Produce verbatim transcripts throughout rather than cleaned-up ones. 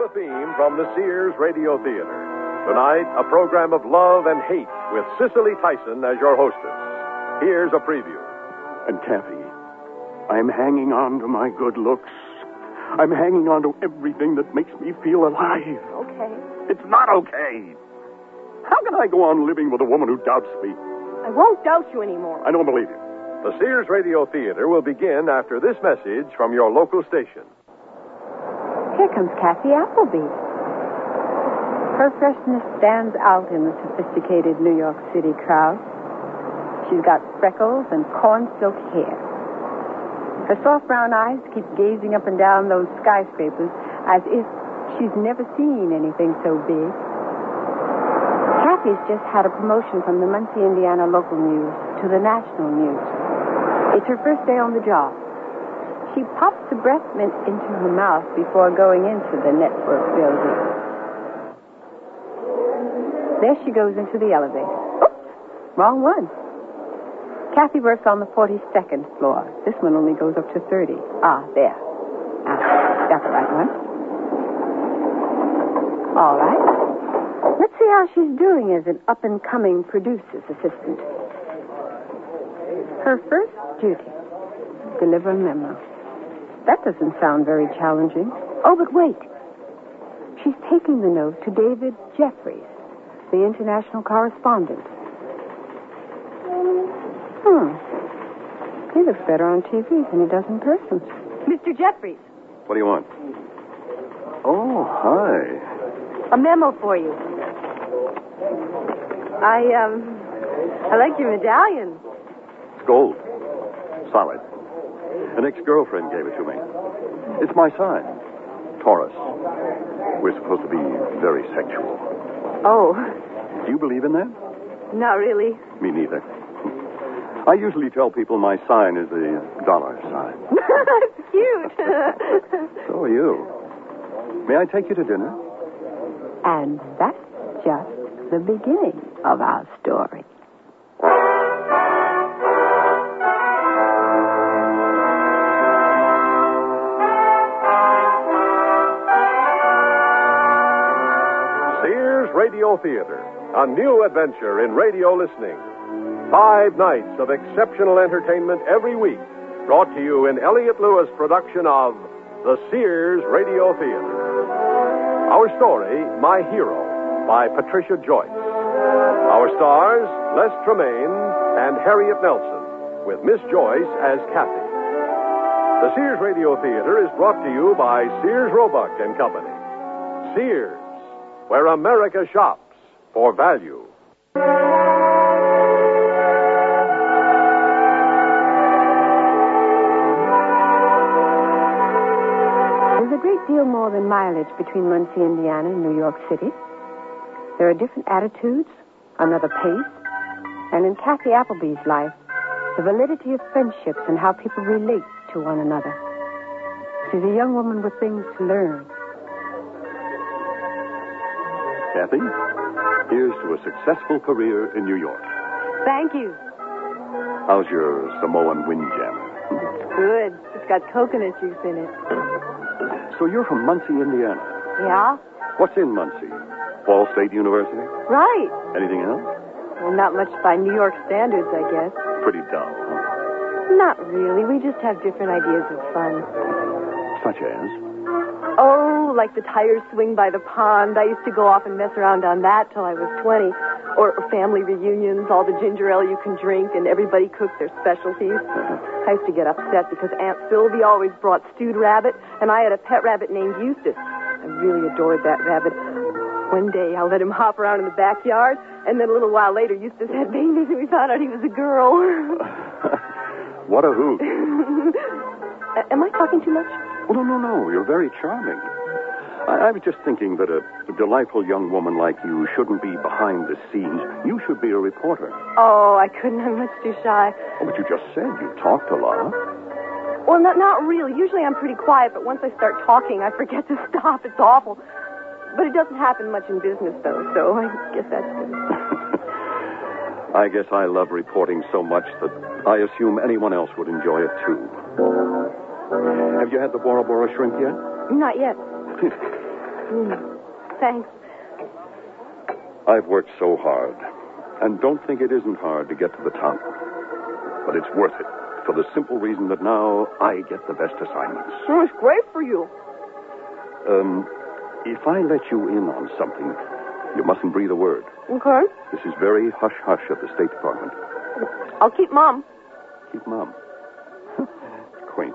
the theme from the Sears Radio Theater. Tonight, a program of love and hate with Cicely Tyson as your hostess. Here's a preview. And Kathy, I'm hanging on to my good looks. I'm hanging on to everything that makes me feel alive. Okay. It's not okay. How can I go on living with a woman who doubts me? I won't doubt you anymore. I don't believe you. The Sears Radio Theater will begin after this message from your local station. Here comes Kathy Appleby. Her freshness stands out in the sophisticated New York City crowd. She's got freckles and corn silk hair. Her soft brown eyes keep gazing up and down those skyscrapers as if she's never seen anything so big. Kathy's just had a promotion from the Muncie, Indiana local news to the national news. It's her first day on the job. She pops the breath mint into her mouth before going into the network building. There she goes into the elevator. Oops, wrong one. Kathy works on the forty-second floor. This one only goes up to thirty. Ah, there. Ah, that's the right one. All right. Let's see how she's doing as an up-and-coming producer's assistant. Her first duty, deliver a memo. That doesn't sound very challenging. Oh, but wait. She's taking the note to David Jeffries, the international correspondent. Hmm. He looks better on T V than he does in person. Mister Jeffries. What do you want? Oh, hi. A memo for you. I, um, I like your medallion. It's gold. Solid. An ex-girlfriend gave it to me. It's my sign. Taurus. We're supposed to be very sexual. Oh. Do you believe in that? Not really. Me neither. I usually tell people my sign is the dollar sign. That's cute. So are you. May I take you to dinner? And that's just the beginning of our story. Sears Radio Theater, a new adventure in radio listening. Five nights of exceptional entertainment every week, brought to you in Elliott Lewis production of The Sears Radio Theater. Our story, My Hero, by Patricia Joyce. Our stars, Les Tremaine and Harriet Nelson, with Miss Joyce as Kathy. The Sears Radio Theater is brought to you by Sears Roebuck and Company. Sears, where America shops for value. There's a great deal more than mileage between Muncie, Indiana, and New York City. There are different attitudes, another pace, and in Kathy Appleby's life, the validity of friendships and how people relate to one another. She's a young woman with things to learn. Kathy, here's to a successful career in New York. Thank you. How's your Samoan windjammer? It's good. It's got coconut juice in it. So you're from Muncie, Indiana. Yeah? What's in Muncie? Ball State University? Right. Anything else? Well, not much by New York standards, I guess. Pretty dull, huh? Not really. We just have different ideas of fun. Such as? Oh, like the tires swing by the pond. I used to go off and mess around on that till I was twenty. Or family reunions, all the ginger ale you can drink, and everybody cooks their specialties. Uh-huh. I used to get upset because Aunt Sylvia always brought stewed rabbit, and I had a pet rabbit named Eustace. I really adored that rabbit. One day, I let him hop around in the backyard, and then a little while later, Eustace had babies, and we found out he was a girl. What a hoot. Am I talking too much? Oh, no, no, no. You're very charming. I, I was just thinking that a, a delightful young woman like you shouldn't be behind the scenes. You should be a reporter. Oh, I couldn't. I'm much too shy. Oh, but you just said you talked a lot. Well, not, not really. Usually I'm pretty quiet, but once I start talking, I forget to stop. It's awful. But it doesn't happen much in business, though, so I guess that's good. I guess I love reporting so much that I assume anyone else would enjoy it, too. Have you had the Bora Bora shrimp yet? Not yet. Mm. Thanks. I've worked so hard, and don't think it isn't hard to get to the top. But it's worth it, for the simple reason that now I get the best assignments. Oh, it's great for you. Um, if I let you in on something, you mustn't breathe a word. Okay. This is very hush-hush at the State Department. I'll keep Mom. Keep Mom. Quaint.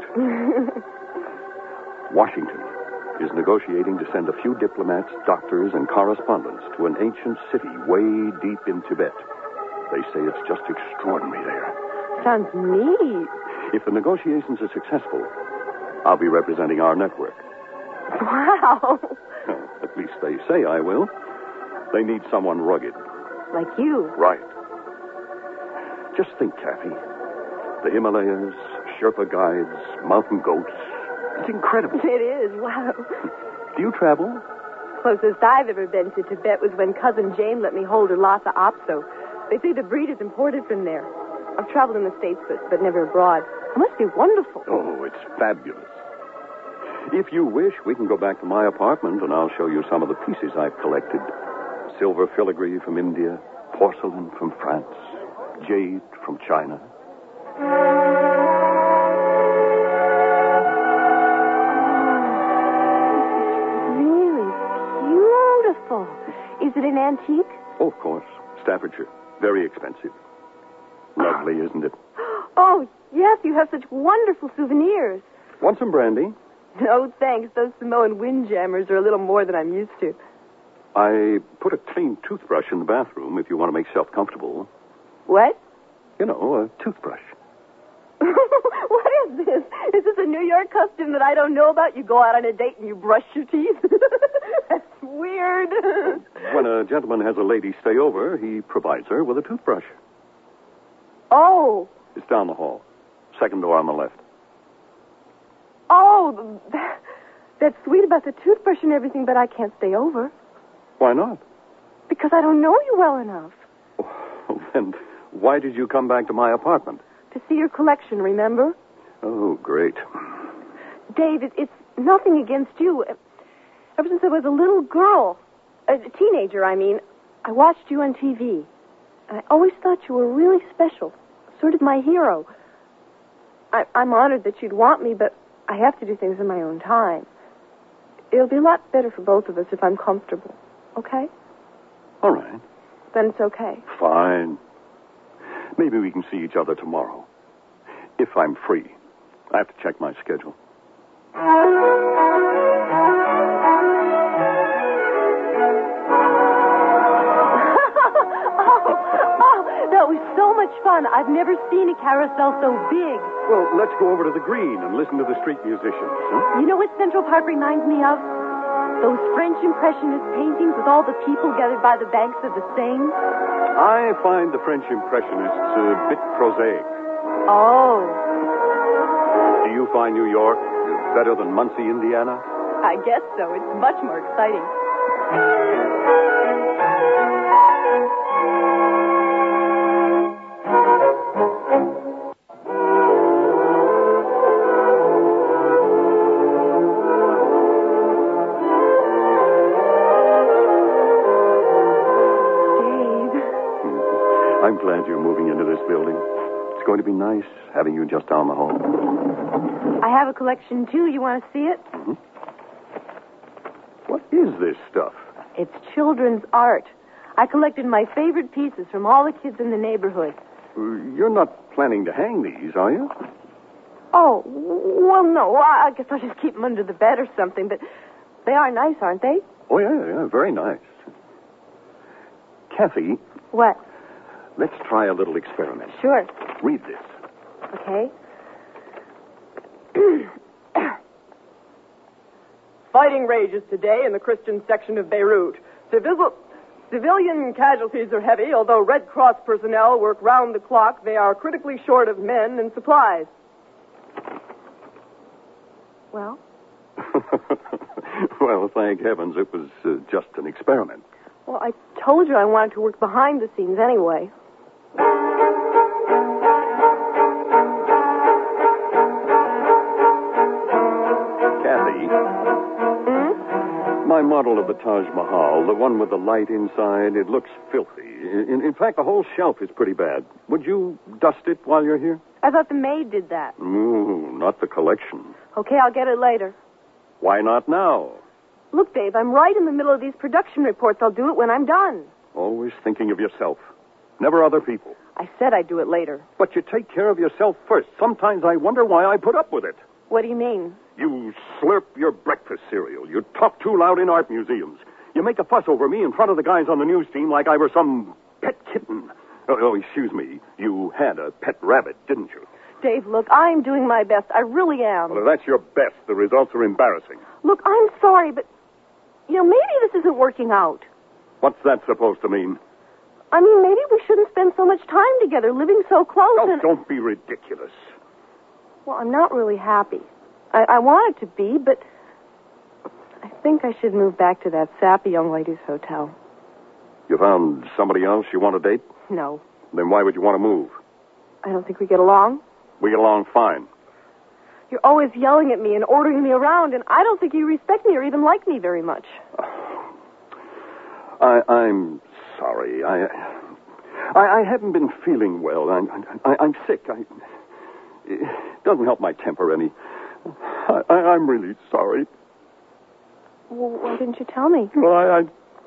Washington is negotiating to send a few diplomats, doctors, and correspondents to an ancient city way deep in Tibet. They say it's just extraordinary there. Sounds neat. If the negotiations are successful, I'll be representing our network. Wow. Well, at least they say I will. They need someone rugged. Like you. Right. Just think, Kathy. The Himalayas, Sherpa guides, mountain goats. It's incredible. It is. Wow. Do you travel? Closest I've ever been to Tibet was when Cousin Jane let me hold her Lhasa Apso. They say the breed is imported from there. I've traveled in the States, but, but never abroad. It must be wonderful. Oh, it's fabulous. If you wish, we can go back to my apartment, and I'll show you some of the pieces I've collected. Silver filigree from India, porcelain from France, jade from China. Really beautiful. Is it an antique? Oh, of course. Staffordshire. Very expensive. Lovely, isn't it? Oh, yes, you have such wonderful souvenirs. Want some brandy? No, thanks. Those Samoan windjammers are a little more than I'm used to. I put a clean toothbrush in the bathroom if you want to make yourself comfortable. What? You know, a toothbrush. What is this? Is this a New York custom that I don't know about? You go out on a date and you brush your teeth? That's weird. When a gentleman has a lady stay over, he provides her with a toothbrush. Oh. It's down the hall. Second door on the left. Oh, that, that's sweet about the toothbrush and everything, but I can't stay over. Why not? Because I don't know you well enough. Oh, then why did you come back to my apartment? To see your collection, remember? Oh, great. Dave, it, it's nothing against you. Ever since I was a little girl, a teenager, I mean, I watched you on T V. And I always thought you were really special, sort of my hero. I, I'm honored that you'd want me, but I have to do things in my own time. It'll be a lot better for both of us if I'm comfortable. Okay? All right. Then it's okay. Fine. Maybe we can see each other tomorrow. If I'm free. I have to check my schedule. That was so much fun. I've never seen a carousel so big. Well, let's go over to the green and listen to the street musicians. Huh? You know what Central Park reminds me of? Those French Impressionist paintings with all the people gathered by the banks of the Seine. I find the French Impressionists a bit prosaic. Oh. Do you find New York better than Muncie, Indiana? I guess so. It's much more exciting. I'm glad you're moving into this building. It's going to be nice having you just down the hall. I have a collection, too. You want to see it? Mm-hmm. What is this stuff? It's children's art. I collected my favorite pieces from all the kids in the neighborhood. You're not planning to hang these, are you? Oh, well, no. I guess I'll just keep them under the bed or something. But they are nice, aren't they? Oh, yeah, yeah. Very nice. Kathy. What? Let's try a little experiment. Sure. Read this. Okay. Fighting rages today in the Christian section of Beirut. Civil, civilian casualties are heavy, although Red Cross personnel work round the clock. They are critically short of men and supplies. Well? Well, thank heavens it was uh, just an experiment. Well, I told you I wanted to work behind the scenes anyway. Kathy. Hmm? My model of the Taj Mahal, the one with the light inside, it looks filthy. In, in fact, the whole shelf is pretty bad. Would you dust it while you're here? I thought the maid did that. Ooh, not the collection. Okay, I'll get it later. Why not now? Look, Dave, I'm right in the middle of these production reports. I'll do it when I'm done. Always thinking of yourself. Never other people. I said I'd do it later. But you take care of yourself first. Sometimes I wonder why I put up with it. What do you mean? You slurp your breakfast cereal. You talk too loud in art museums. You make a fuss over me in front of the guys on the news team like I were some pet kitten. Oh, oh, excuse me. You had a pet rabbit, didn't you? Dave, look, I'm doing my best. I really am. Well, if that's your best, the results are embarrassing. Look, I'm sorry, but, you know, maybe this isn't working out. What's that supposed to mean? I mean, maybe we shouldn't spend so much time together, living so close. Oh, and... don't be ridiculous. Well, I'm not really happy. I, I wanted to be, but I think I should move back to that sappy young ladies' hotel. You found somebody else you want to date? No. Then why would you want to move? I don't think we get along. We get along fine. You're always yelling at me and ordering me around, and I don't think you respect me or even like me very much. I, I'm sorry. I, I, I haven't been feeling well. I'm, I, I'm sick. I, it doesn't help my temper any. I, I, I'm really sorry. Well, why didn't you tell me? Well, I,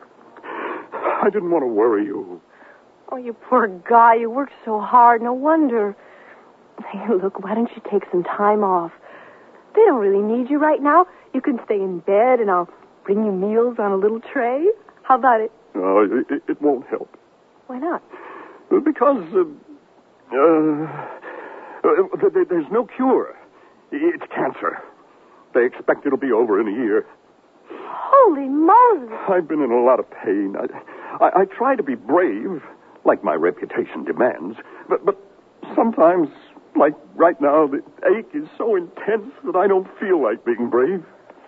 I, I didn't want to worry you. Oh, you poor guy. You worked so hard. No wonder. Hey, look, why don't you take some time off? They don't really need you right now. You can stay in bed, and I'll bring you meals on a little tray. How about it? No, it, it won't help. Why not? Because uh, uh, uh, there's no cure. It's cancer. They expect it'll be over in a year. Holy Moses! I've been in a lot of pain. I, I, I try to be brave, like my reputation demands, but, but sometimes, like right now, the ache is so intense that I don't feel like being brave.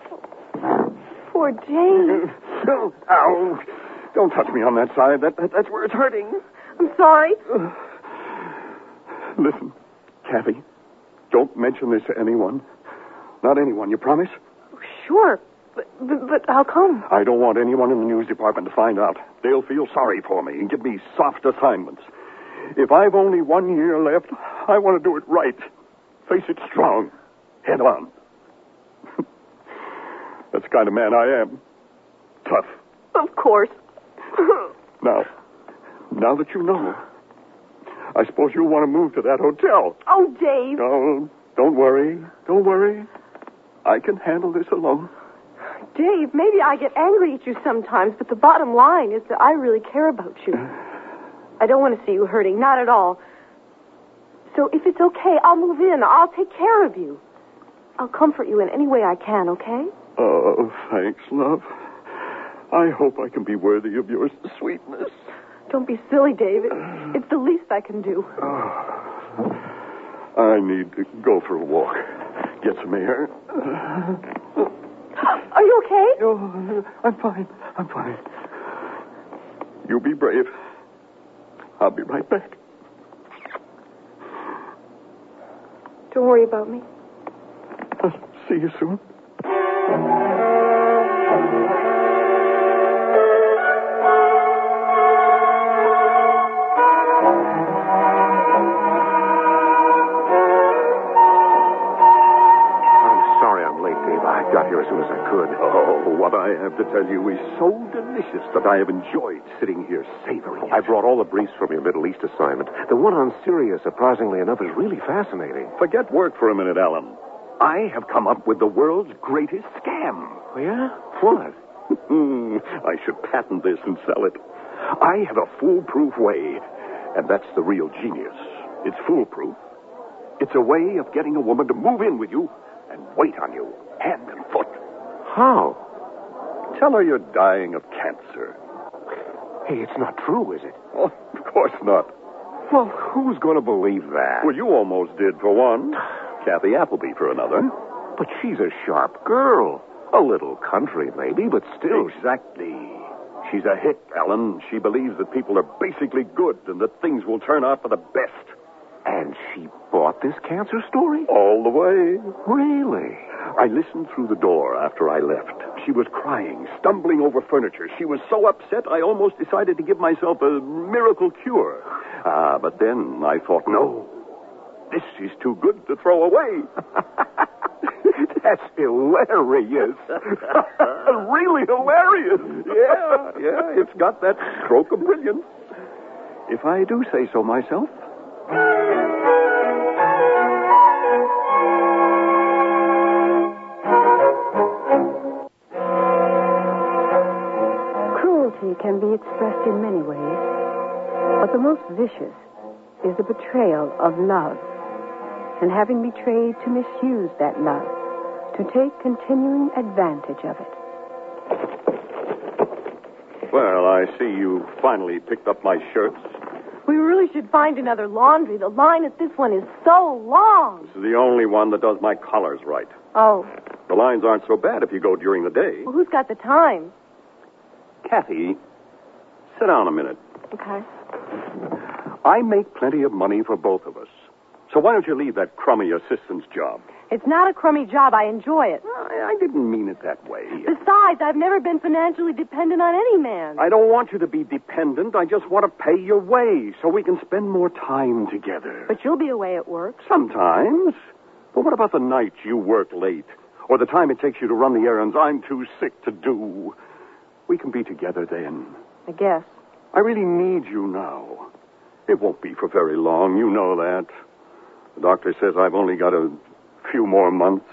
Poor Dave. Oh, ow. Don't touch me on that side. That, that That's where it's hurting. I'm sorry. Uh, listen, Kathy, don't mention this to anyone. Not anyone, you promise? Oh, sure. But, but, but how come? I don't want anyone in the news department to find out. They'll feel sorry for me and give me soft assignments. If I've only one year left, I want to do it right. Face it strong. Head on. That's the kind of man I am. Tough. Of course. Now, now that you know, I suppose you'll want to move to that hotel. Oh, Dave. No, don't worry. Don't worry. I can handle this alone. Dave, maybe I get angry at you sometimes, but the bottom line is that I really care about you. I don't want to see you hurting, not at all. So if it's okay, I'll move in. I'll take care of you. I'll comfort you in any way I can, okay? Oh, thanks, love. I hope I can be worthy of your sweetness. Don't be silly, David. It's the least I can do. Oh, I need to go for a walk. Get some air. Are you okay? Oh, I'm fine. I'm fine. You be brave. I'll be right back. Don't worry about me. I'll see you soon. Got here as soon as I could. Oh, what I have to tell you is so delicious that I have enjoyed sitting here savoring it. I brought all the briefs from your Middle East assignment. The one on Syria, surprisingly enough, is really fascinating. Forget work for a minute, Alan. I have come up with the world's greatest scam. Oh, yeah? What? I should patent this and sell it. I have a foolproof way, and that's the real genius. It's foolproof. It's a way of getting a woman to move in with you and wait on you, hand and foot. How? Tell her you're dying of cancer. Hey, it's not true, is it? Oh, of course not. Well, who's going to believe that? Well, you almost did for one. Kathy Appleby for another. But she's a sharp girl. A little country, maybe, but still... Exactly. She's a hit, Alan. She believes that people are basically good and that things will turn out for the best. And she bought this cancer story? All the way. Really? I listened through the door after I left. She was crying, stumbling over furniture. She was so upset, I almost decided to give myself a miracle cure. Ah, but then I thought, no, this is too good to throw away. That's hilarious. Really hilarious. Yeah, yeah, it's got that stroke of brilliance. If I do say so myself. Cruelty can be expressed in many ways, but the most vicious is the betrayal of love, and having betrayed, to misuse that love, to take continuing advantage of it. Well, I see you finally picked up my shirts. We really should find another laundry. The line at this one is so long. This is the only one that does my collars right. Oh. The lines aren't so bad if you go during the day. Well, who's got the time? Kathy, sit down a minute. Okay. I make plenty of money for both of us. So why don't you leave that crummy assistant's job? It's not a crummy job. I enjoy it. I, I didn't mean it that way. Besides, I've never been financially dependent on any man. I don't want you to be dependent. I just want to pay your way so we can spend more time together. But you'll be away at work. Sometimes. But what about the nights you work late? Or the time it takes you to run the errands I'm too sick to do? We can be together then. I guess. I really need you now. It won't be for very long. You know that. The doctor says I've only got a few more months.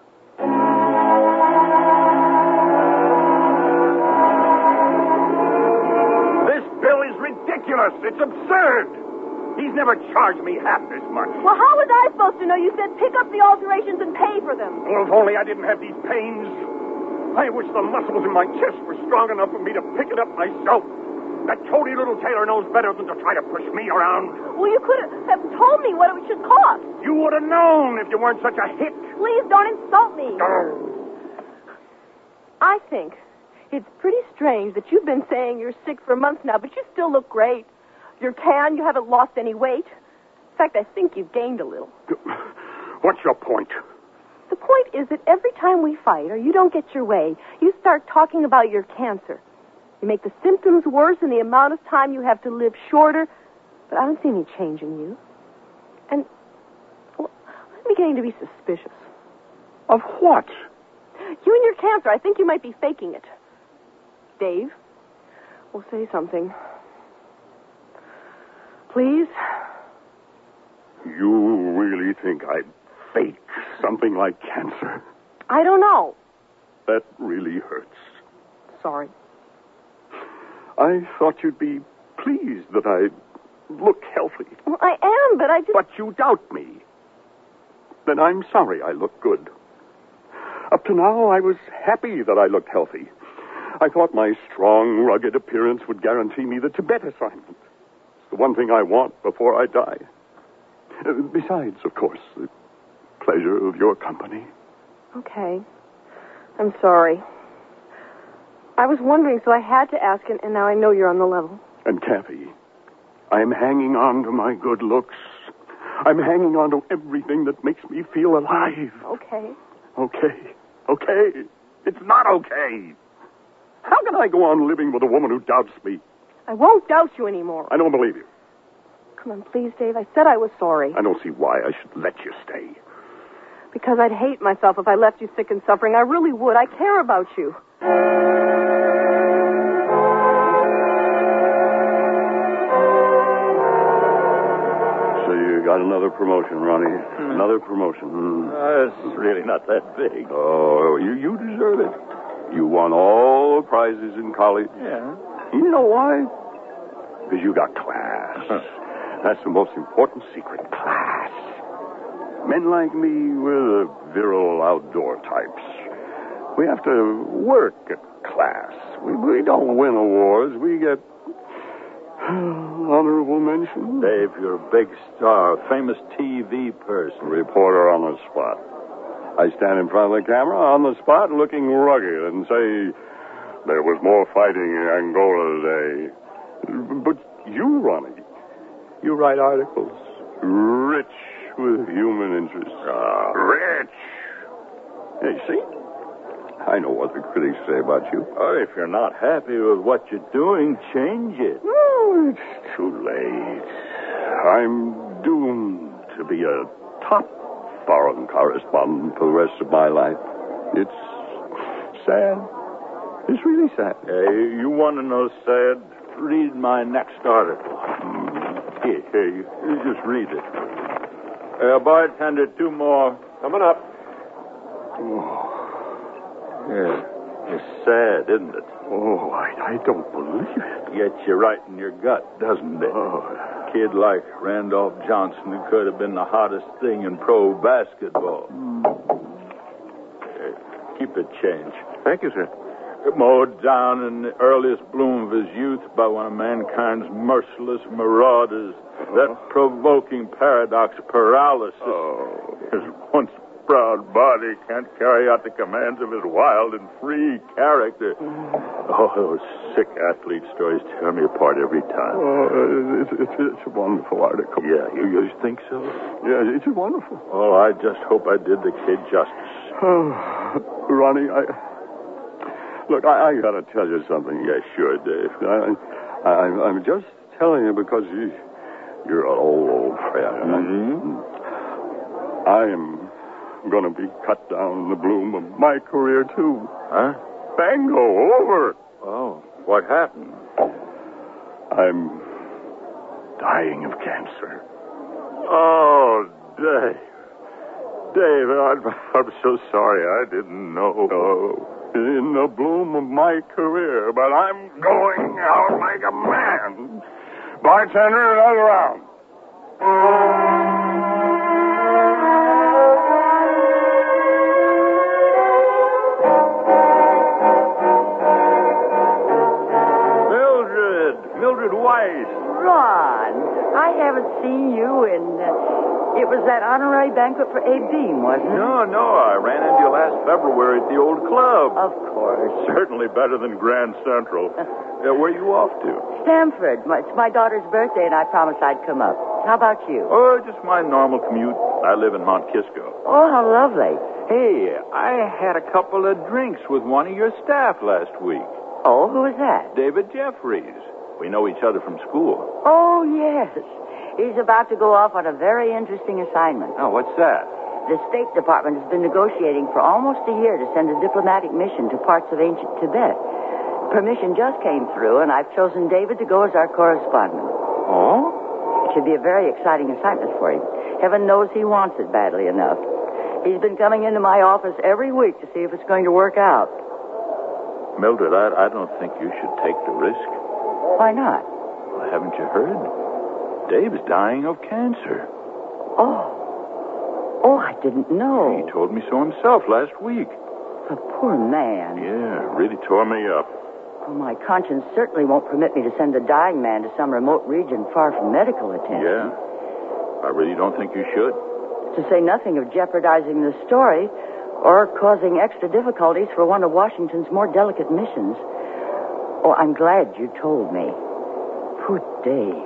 This bill is ridiculous. It's absurd. He's never charged me half this much. Well, how was I supposed to know? You said pick up the alterations and pay for them. Well, if only I didn't have these pains. I wish the muscles in my chest were strong enough for me to pick it up myself. That toady little tailor knows better than to try to push me around. Well, you could have told me what it should cost. You would have known if you weren't such a hick. Please don't insult me. Oh. I think it's pretty strange that you've been saying you're sick for months now, but you still look great. You're tan, you haven't lost any weight. In fact, I think you've gained a little. What's your point? The point is that every time we fight or you don't get your way, you start talking about your cancer. You make the symptoms worse and the amount of time you have to live shorter, but I don't see any change in you. And, well, I'm beginning to be suspicious. Of what? You and your cancer. I think you might be faking it. Dave, we'll say something. Please? You really think I'd fake something like cancer? I don't know. That really hurts. Sorry. I thought you'd be pleased that I look healthy. Well, I am, but I just... But you doubt me. Then I'm sorry I look good. Up to now, I was happy that I looked healthy. I thought my strong, rugged appearance would guarantee me the Tibet assignment. It's the one thing I want before I die. Uh, besides, of course, the pleasure of your company. Okay. I'm sorry. I was wondering, so I had to ask, and, and now I know you're on the level. And Kathy, I'm hanging on to my good looks. I'm hanging on to everything that makes me feel alive. Okay. Okay. Okay. It's not okay. How can I go on living with a woman who doubts me? I won't doubt you anymore. I don't believe you. Come on, please, Dave. I said I was sorry. I don't see why I should let you stay. Because I'd hate myself if I left you sick and suffering. I really would. I care about you. So you got another promotion, Ronnie. Mm. Another promotion. Mm. Uh, it's really not that big. Oh, you, you deserve it. You won all the prizes in college. Yeah. You know why? Because you got class. That's the most important secret. Class. Men like me, we're the virile outdoor types. We have to work at class. We, we don't win awards. We get honorable mention. Dave, you're a big star, a famous T V person. Reporter on the spot. I stand in front of the camera on the spot looking rugged and say, there was more fighting in Angola today. But you, Ronnie, you write articles rich with human interest. Ah. Rich. Hey, see? I know what the critics say about you. Oh, if you're not happy with what you're doing, change it. Oh, it's too late. I'm doomed to be a top foreign correspondent for the rest of my life. It's sad. It's really sad. Hey, you want to know sad? Read my next article. Here, here, you, you just read it. Uh, bartender, two more. Coming up. Oh, Yeah, it's sad, isn't it? oh I, I don't believe it. Gets you right in your gut, doesn't it? Oh. A kid like Randolph Johnson, who could have been the hottest thing in pro basketball. Here, keep it change. Thank you, sir. Mowed down in the earliest bloom of his youth by one of mankind's merciless marauders. Uh-huh. That provoking paradox paralysis. Oh. His once proud body can't carry out the commands of his wild and free character. Oh, those sick athlete stories tear me apart every time. Oh, it's, it's, it's a wonderful article. Yeah, you, you think so? Yeah, it's wonderful. Oh, I just hope I did the kid justice. Oh, Ronnie, I... Look, I, I got to tell you something. Yeah, sure, Dave. I, I, I'm just telling you because you, you're an old, old friend. Mm-hmm. I am going to be cut down in the bloom of my career, too. Huh? Bango, over. Oh, what happened? I'm dying of cancer. Oh, Dave. Dave, I'm, I'm so sorry. I didn't know. Oh, in the bloom of my career, but I'm going out like a man. Bartender, another round. Mildred! Mildred Weiss! Ron, I haven't seen you in... Uh, it was that honorary banquet for Abe Beam, wasn't it? No, no, I ran into you last February at the old club. Of course. Certainly better than Grand Central. uh, where are you off to? Stamford. My- It's my daughter's birthday, and I promised I'd come up. How about you? Oh, just my normal commute. I live in Mount Kisco. Oh, how lovely. Hey, I had a couple of drinks with one of your staff last week. Oh, who was that? David Jeffries. We know each other from school. Oh, yes. He's about to go off on a very interesting assignment. Oh, what's that? The State Department has been negotiating for almost a year to send a diplomatic mission to parts of ancient Tibet. Permission just came through, and I've chosen David to go as our correspondent. Oh? It should be a very exciting assignment for him. Heaven knows he wants it badly enough. He's been coming into my office every week to see if it's going to work out. Mildred, I, I don't think you should take the risk. Why not? Well, haven't you heard? Dave's dying of cancer. Oh. Oh, I didn't know. He told me so himself last week. The poor man. Yeah, really tore me up. Well, my conscience certainly won't permit me to send a dying man to some remote region far from medical attention. Yeah. I really don't think you should. To say nothing of jeopardizing the story or causing extra difficulties for one of Washington's more delicate missions. Oh, I'm glad you told me. Poor Dave.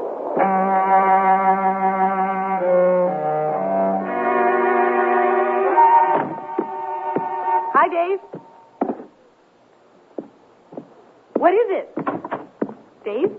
Hi, Dave. What is it? Dave?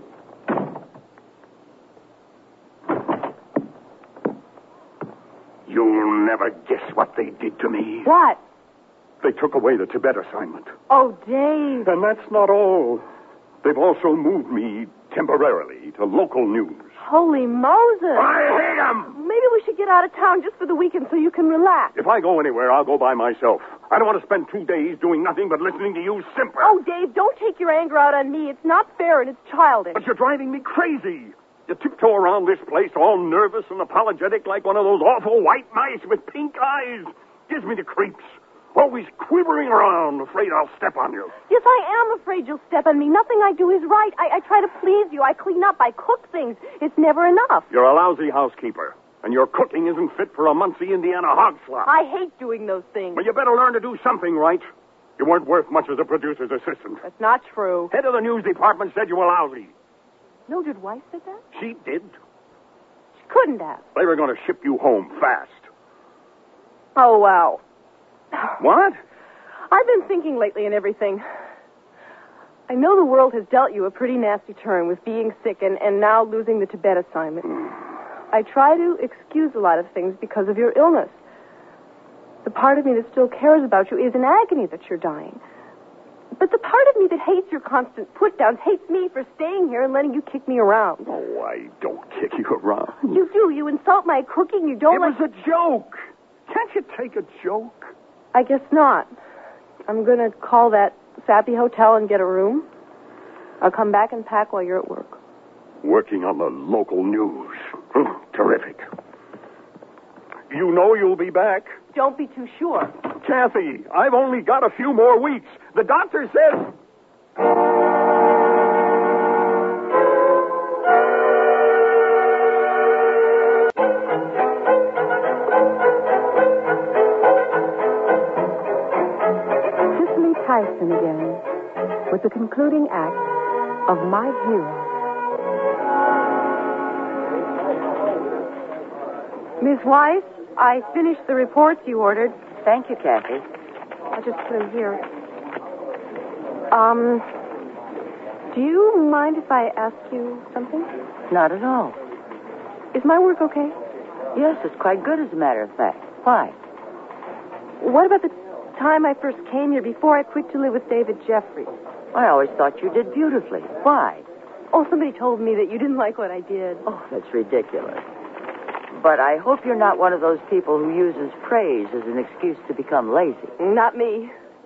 You'll never guess what they did to me. What? They took away the Tibet assignment. Oh, Dave. And that's not all. They've also moved me temporarily to local news. Holy Moses. I hate them! Maybe we should get out of town just for the weekend so you can relax. If I go anywhere, I'll go by myself. I don't want to spend two days doing nothing but listening to you simper. Oh, Dave, don't take your anger out on me. It's not fair and it's childish. But you're driving me crazy. You tiptoe around this place all nervous and apologetic like one of those awful white mice with pink eyes. Gives me the creeps. Always quivering around, afraid I'll step on you. Yes, I am afraid you'll step on me. Nothing I do is right. I, I try to please you. I clean up. I cook things. It's never enough. You're a lousy housekeeper, and your cooking isn't fit for a Muncie, Indiana hog slop. I hate doing those things. Well, you better learn to do something right. You weren't worth much as a producer's assistant. That's not true. Head of the news department said you were lousy. Mildred Weiss said that? She did. She couldn't have. They were going to ship you home fast. Oh, wow. What? I've been thinking lately and everything. I know the world has dealt you a pretty nasty turn with being sick and, and now losing the Tibet assignment. I try to excuse a lot of things because of your illness. The part of me that still cares about you is in agony that you're dying. But the part of me that hates your constant put-downs hates me for staying here and letting you kick me around. Oh, I don't kick you around. You do. You insult my cooking. You don't It like... was a joke. Can't you take a joke? I guess not. I'm going to call that sappy hotel and get a room. I'll come back and pack while you're at work. Working on the local news. Terrific. You know you'll be back. Don't be too sure. Kathy, I've only got a few more weeks. The doctor says... Cicely Tyson again, with the concluding act of My Hero. Miss Weiss, I finished the reports you ordered. Thank you, Kathy. I'll just put them here. Um, do you mind if I ask you something? Not at all. Is my work okay? Yes, it's quite good, as a matter of fact. Why? What about the time I first came here before I quit to live with David Jeffries? I always thought you did beautifully. Why? Oh, somebody told me that you didn't like what I did. Oh, that's ridiculous. But I hope you're not one of those people who uses praise as an excuse to become lazy. Not me.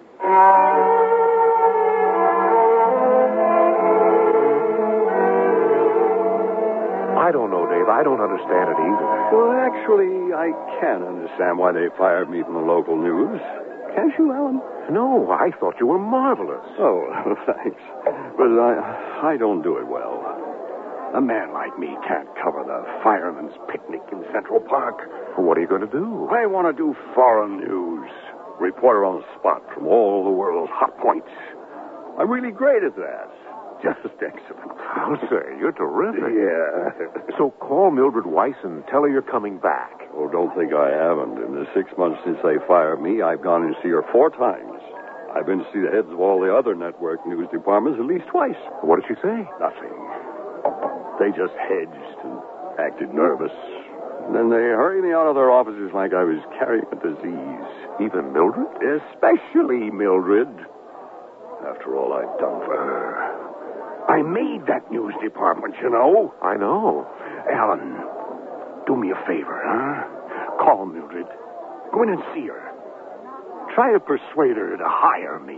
I don't know, Dave. I don't understand it either. Well, actually, I can understand why they fired me from the local news. Can't you, Alan? No, I thought you were marvelous. Oh, thanks. But I, I don't do it well. A man like me can't cover the fireman's picnic in Central Park. What are you going to do? I want to do foreign news. Reporter on the spot from all the world's hot points. I'm really great at that. Just excellent. I'll say, you're terrific. Yeah. So call Mildred Weiss and tell her you're coming back. Oh, don't think I haven't. In the six months since they fired me, I've gone in to see her four times. I've been to see the heads of all the other network news departments at least twice. What did she say? Nothing. They just hedged and acted nervous. And then they hurried me out of their offices like I was carrying a disease. Even Mildred? Especially Mildred. After all I'd done for her. I made that news department, you know. I know. Alan, do me a favor, huh? Call Mildred. Go in and see her. Try to persuade her to hire me.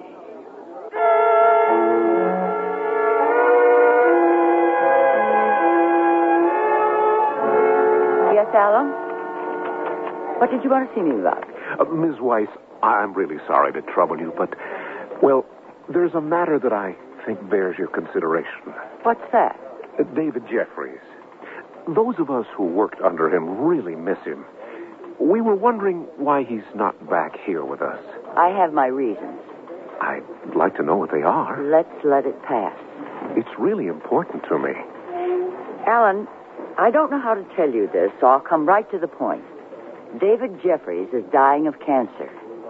Yes, Alan? What did you want to see me about? Uh, Miz Weiss, I'm really sorry to trouble you, but, well, there's a matter that I think bears your consideration. What's that? Uh, David Jeffries. Those of us who worked under him really miss him. We were wondering why he's not back here with us. I have my reasons. I'd like to know what they are. Let's let it pass. It's really important to me. Alan, I don't know how to tell you this, so I'll come right to the point. David Jeffries is dying of cancer.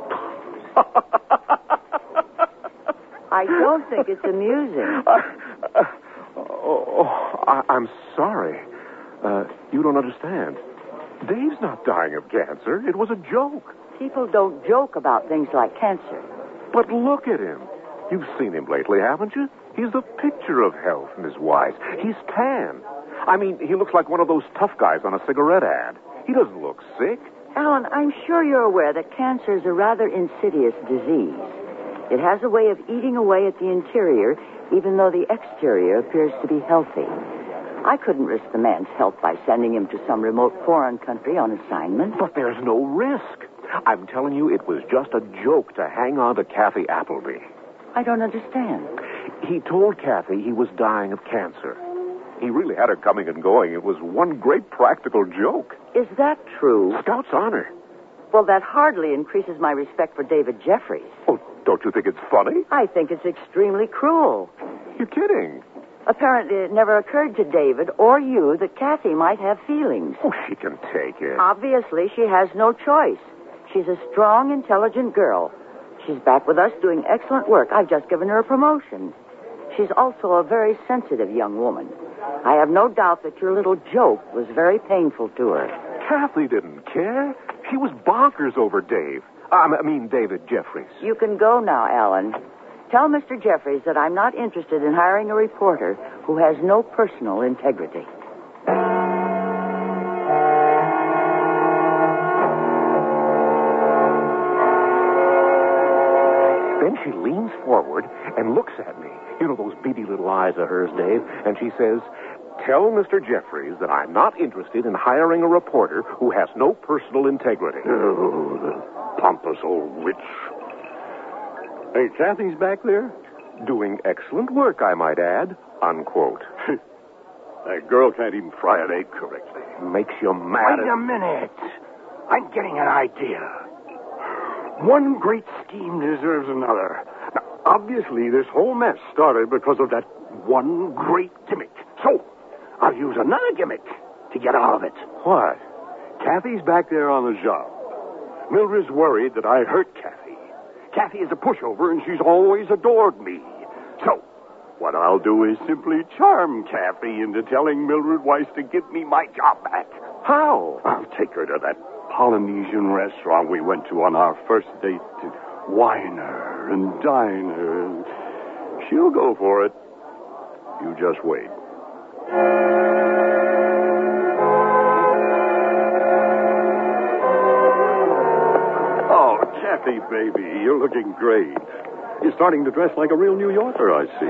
I don't think it's amusing. Uh, uh, oh, I, I'm sorry. Uh, you don't understand. Dave's not dying of cancer. It was a joke. People don't joke about things like cancer. But look at him. You've seen him lately, haven't you? He's the picture of health, Miss Wise. He's tan. I mean, he looks like one of those tough guys on a cigarette ad. He doesn't look sick. Alan, I'm sure you're aware that cancer is a rather insidious disease. It has a way of eating away at the interior, even though the exterior appears to be healthy. I couldn't risk the man's health by sending him to some remote foreign country on assignment. But there's no risk. I'm telling you, it was just a joke to hang on to Kathy Appleby. I don't understand. He told Kathy he was dying of cancer. He really had her coming and going. It was one great practical joke. Is that true? Scout's honor. Well, that hardly increases my respect for David Jeffries. Oh, don't you think it's funny? I think it's extremely cruel. You're kidding. Apparently, it never occurred to David or you that Kathy might have feelings. Oh, she can take it. Obviously, she has no choice. She's a strong, intelligent girl. She's back with us doing excellent work. I've just given her a promotion. She's also a very sensitive young woman. I have no doubt that your little joke was very painful to her. Kathy didn't care. She was bonkers over Dave. I mean, David Jeffries. You can go now, Alan. Tell Mister Jeffries that I'm not interested in hiring a reporter who has no personal integrity. Then she leans forward and looks at me. You know those beady little eyes of hers, Dave? And she says, "Tell Mister Jeffries that I'm not interested in hiring a reporter who has no personal integrity." Oh, the pompous old witch. Hey, Kathy's back there? Doing excellent work, I might add. Unquote. That girl can't even fry an egg correctly. Makes you mad. Wait a minute. I'm getting an idea. One great scheme deserves another. Now, obviously, this whole mess started because of that one great gimmick. So, I'll use another gimmick to get out of it. What? Kathy's back there on the job. Mildred's worried that I hurt Kathy. Kathy is a pushover, and she's always adored me. So, what I'll do is simply charm Kathy into telling Mildred Weiss to give me my job back. How? I'll take her to that Polynesian restaurant we went to on our first date to wine her and dine her. She'll go for it. You just wait. Oh, Kathy, baby, you're looking great. You're starting to dress like a real New Yorker, I see.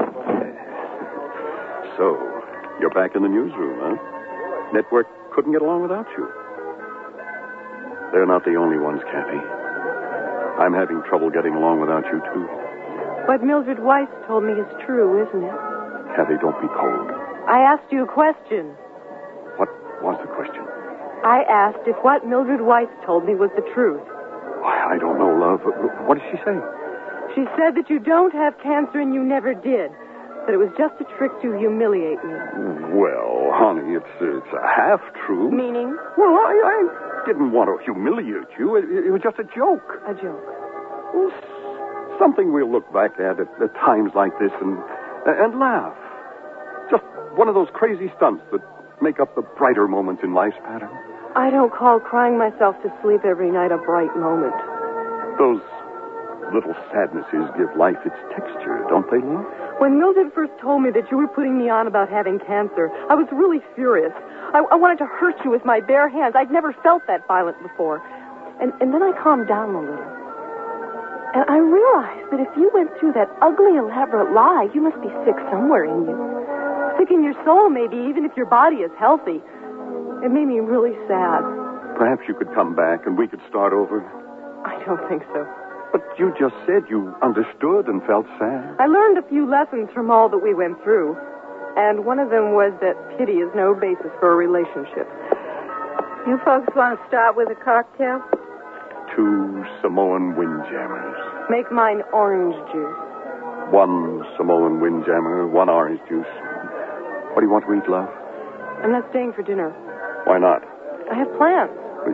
So, you're back in the newsroom, huh? Network couldn't get along without you. They're not the only ones, Kathy. I'm having trouble getting along without you, too. What Mildred Weiss told me is true, isn't it? Kathy, don't be cold. I asked you a question. What was the question? I asked if what Mildred Weiss told me was the truth. Why, I don't know, love. What did she say? She said that you don't have cancer and you never did. That it was just a trick to humiliate me. Well, honey, it's it's a half-truth. Meaning? Well, I, I didn't want to humiliate you. It, it was just a joke. A joke. Well, something we'll look back at, at at times like this and and laugh. Just one of those crazy stunts that make up the brighter moments in life's pattern. I don't call crying myself to sleep every night a bright moment. Those little sadnesses give life its texture, don't they, love? When Mildred first told me that you were putting me on about having cancer, I was really furious. I, I wanted to hurt you with my bare hands. I'd never felt that violent before. And, and then I calmed down a little. And I realized that if you went through that ugly, elaborate lie, you must be sick somewhere in you. Sick in your soul, maybe, even if your body is healthy. It made me really sad. Perhaps you could come back and we could start over. I don't think so. But you just said you understood and felt sad. I learned a few lessons from all that we went through. And one of them was that pity is no basis for a relationship. You folks want to start with a cocktail? Two Samoan windjammers. Make mine orange juice. One Samoan windjammer, one orange juice. What do you want to eat, love? I'm not staying for dinner. Why not? I have plans.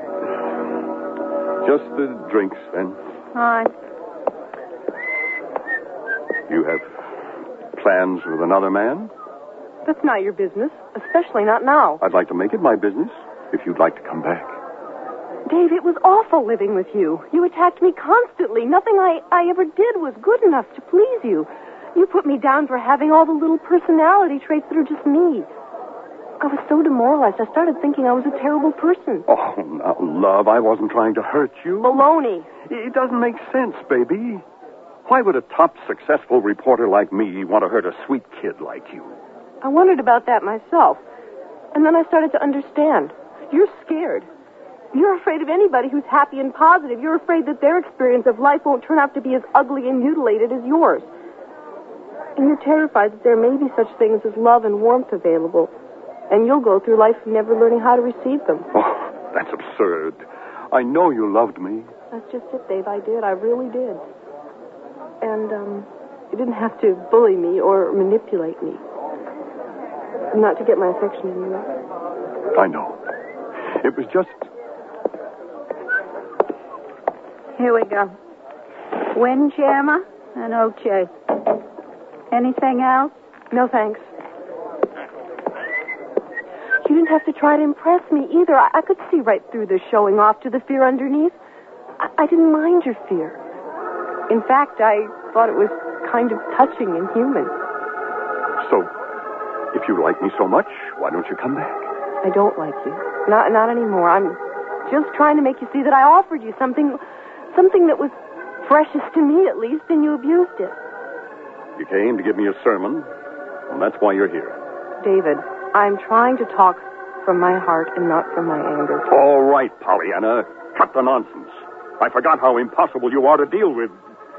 Just the drinks, then. All right. You have plans with another man? That's not your business, especially not now. I'd like to make it my business, if you'd like to come back. Dave, it was awful living with you. You attacked me constantly. Nothing I, I ever did was good enough to please you. You put me down for having all the little personality traits that are just me. I was so demoralized, I started thinking I was a terrible person. Oh, now, love, I wasn't trying to hurt you. Baloney. It doesn't make sense, baby. Why would a top successful reporter like me want to hurt a sweet kid like you? I wondered about that myself. And then I started to understand. You're scared. You're afraid of anybody who's happy and positive. You're afraid that their experience of life won't turn out to be as ugly and mutilated as yours. And you're terrified that there may be such things as love and warmth available. And you'll go through life never learning how to receive them. Oh, that's absurd. I know you loved me. That's just it, Dave. I did. I really did. And, um, you didn't have to bully me or manipulate me. Not to get my affection in you. I know. It was just... Here we go. Windjammer and O J. Anything else? No, thanks. You didn't have to try to impress me either. I, I could see right through the showing off to the fear underneath. I, I didn't mind your fear. In fact, I thought it was kind of touching and human. So, if you like me so much, why don't you come back? I don't like you. Not not anymore. I'm just trying to make you see that I offered you something, something that was precious to me at least, and you abused it. You came to give me a sermon, and that's why you're here. David, I'm trying to talk from my heart and not from my anger. All right, Pollyanna. Cut the nonsense. I forgot how impossible you are to deal with.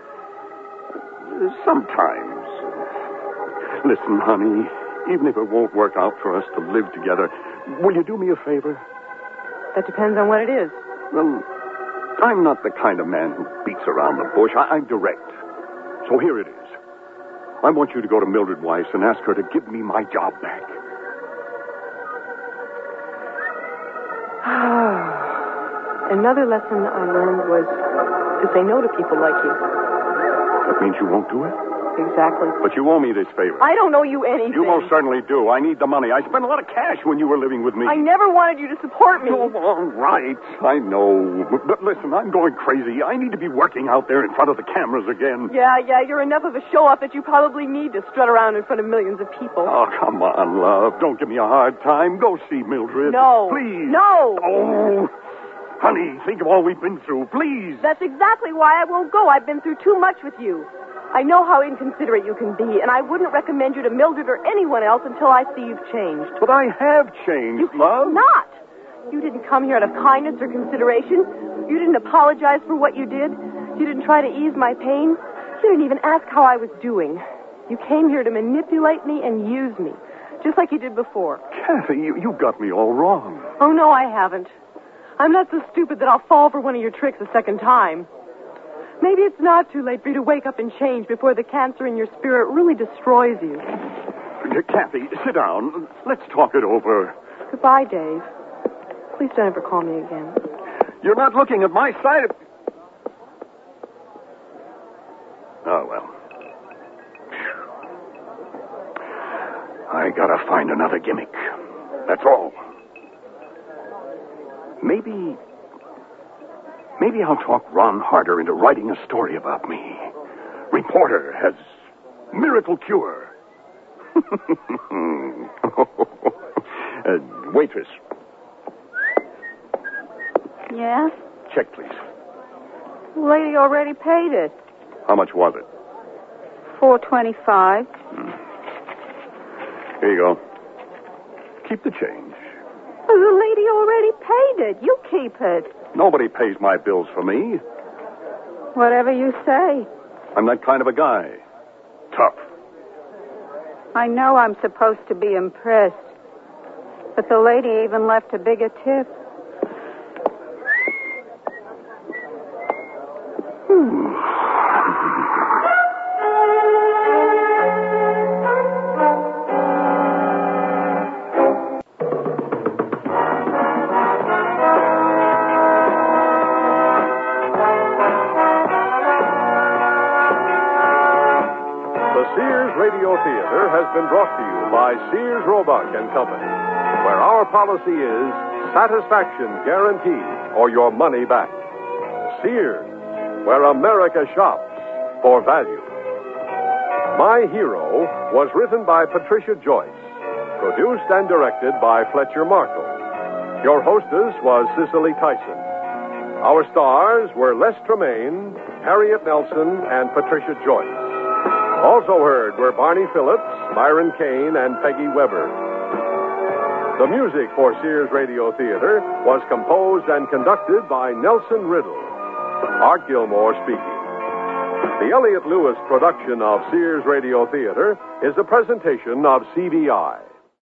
Sometimes. Listen, honey, even if it won't work out for us to live together, will you do me a favor? That depends on what it is. Well, I'm not the kind of man who beats around the bush. I- I'm direct. So here it is. I want you to go to Mildred Weiss and ask her to give me my job back. Another lesson I learned was to say no to people like you. That means you won't do it? Exactly. But you owe me this favor. I don't owe you anything. You most certainly do. I need the money. I spent a lot of cash when you were living with me. I never wanted you to support me. Oh, all right. I know. But listen, I'm going crazy. I need to be working out there in front of the cameras again. Yeah, yeah, you're enough of a show-off that you probably need to strut around in front of millions of people. Oh, come on, love. Don't give me a hard time. Go see Mildred. No. Please. No. Oh, honey, think of all we've been through. Please. That's exactly why I won't go. I've been through too much with you. I know how inconsiderate you can be, and I wouldn't recommend you to Mildred or anyone else until I see you've changed. But I have changed, you love. Not. You didn't come here out of kindness or consideration. You didn't apologize for what you did. You didn't try to ease my pain. You didn't even ask how I was doing. You came here to manipulate me and use me, just like you did before. Kathy, you, you got me all wrong. Oh, no, I haven't. I'm not so stupid that I'll fall for one of your tricks a second time. Maybe it's not too late for you to wake up and change before the cancer in your spirit really destroys you. Kathy, sit down. Let's talk it over. Goodbye, Dave. Please don't ever call me again. You're not looking at my side of... Oh, well. I gotta find another gimmick. That's all. Maybe... Maybe I'll talk Ron Harder into writing a story about me. Reporter has miracle cure. uh, waitress. Yes? Check, please. The lady already paid it. How much was it? Four twenty-five. Hmm. Here you go. Keep the change. Well, the lady already paid it. You keep it. Nobody pays my bills for me. Whatever you say. I'm that kind of a guy. Tough. I know I'm supposed to be impressed, but the lady even left a bigger tip. Hmm. Radio Theater has been brought to you by Sears Roebuck and Company, where our policy is satisfaction guaranteed or your money back. Sears, where America shops for value. My Hero was written by Patricia Joyce, produced and directed by Fletcher Markle. Your hostess was Cicely Tyson. Our stars were Les Tremaine, Harriet Nelson, and Patricia Joyce. Also heard were Barney Phillips, Myron Kane, and Peggy Weber. The music for Sears Radio Theater was composed and conducted by Nelson Riddle. Art Gilmore speaking. The Elliott Lewis production of Sears Radio Theater is a presentation of C B I.